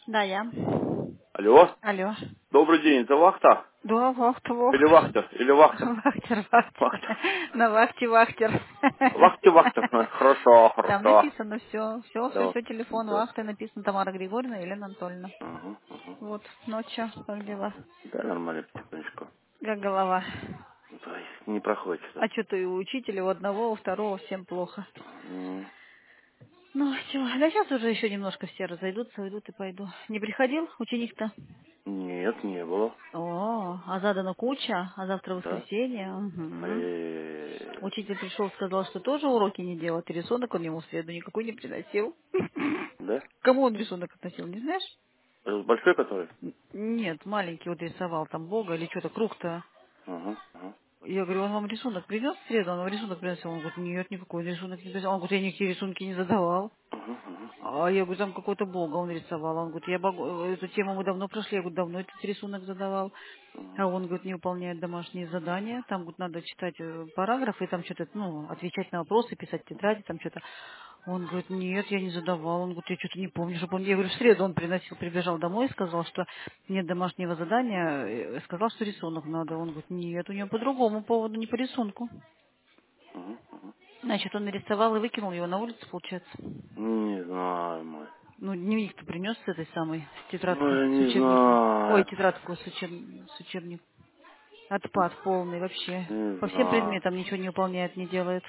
Да, я. Алло. Алло. Добрый день. Это вахта? Да, вахта, Или вахта. вахтер? Или вахтер? Вахтер, вахтер. Вахтер. На вахте, вахтер. Вахтер. Хорошо, Там хорошо. написано все, Да. телефон, Да. вахта, написано Тамара Григорьевна, Елена Анатольевна. Угу. Вот, ночью, как дела? Да, нормально, потихонечку. Как голова? Да, не проходит А что-то. что-то и у учителя, у одного, у второго всем плохо. М, Ну, чего, да сейчас уже еще немножко все разойдутся, уйдут и пойду. Не приходил ученик-то? Нет, не было. О, а задана куча, а завтра Да. воскресенье. Угу. Э, Учитель пришел, сказал, что тоже уроки не делать, и рисунок он ему в среду никакой не приносил. Да? Кому он рисунок относил, не знаешь? Это большой который? Нет, маленький вот рисовал там Бога или что-то, круг-то. Угу. Я говорю, он вам рисунок принес в среду? Он вам рисунок приносил? Он говорит, нет, никакой рисунок не приносил. Он говорит, я никакие рисунки не задавал. Угу. А я говорю, там какой-то Бога он рисовал. Он говорит, эту тему мы давно прошли. Я говорю, давно этот рисунок задавал. А он, говорит, не выполняет домашние задания. Там, говорит, надо читать параграфы, и там что-то, ну, отвечать на вопросы, писать в тетради, там что-то. Он говорит, нет, я не задавал. Он говорит, я что-то не помню, что помню. Я говорю, в среду он приносил, прибежал домой и сказал, что нет домашнего задания. Сказал, что рисунок надо. Он говорит, нет, у него по другому поводу, не по рисунку. Угу. Значит, он нарисовал и выкинул его на улицу, получается. Не знаю, мой. Ну, дневник-то принес с этой самой, с Ну, тетрадкой, я с не учебником. Ой, знаю. тетрадку с учебник. Отпад полный вообще. Не По всем знаю. предметам ничего не выполняет, не делает.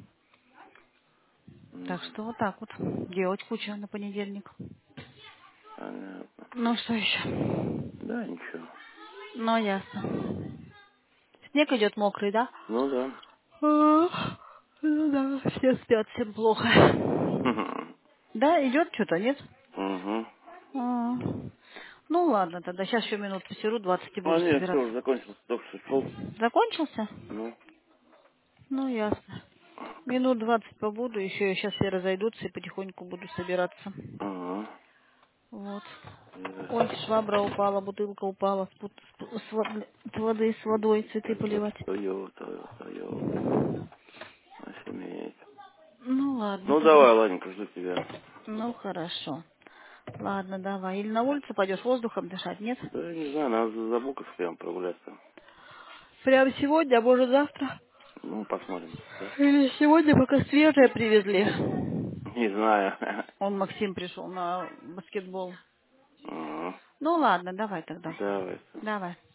Так Мгм. что вот так вот. Делать куча на понедельник. Понятно. Ну, что еще? Да, ничего. Ну, ясно. Снег идет мокрый, да? Ну да. Ну да, все спят, всем плохо. Да, идет что-то, нет? Угу. А. Ну ладно, тогда сейчас еще минут посеру, 20 и А буду нет, все, собираться. уже закончился. Только что шел. Закончился? Ну. Ну, ясно. Минут 20 побуду, еще сейчас все разойдутся и потихоньку буду собираться. Ага. Вот. Ой, Ясно. швабра упала, бутылка упала с воды, с водой, цветы поливать. Тойота. Осеметь. Ну, ладно Ну тогда. давай, ладненько, жду тебя. Ну, хорошо. Ладно, давай. Или на улицу пойдешь воздухом дышать, нет? Да я не знаю, надо за Забуковск прям прогуляться. Прямо сегодня, а может завтра? Ну, посмотрим, да? Или сегодня, пока свежее привезли. Не знаю. Он, Максим, пришел на баскетбол. Ага. Ну, ладно, давай тогда. Давай. Давай.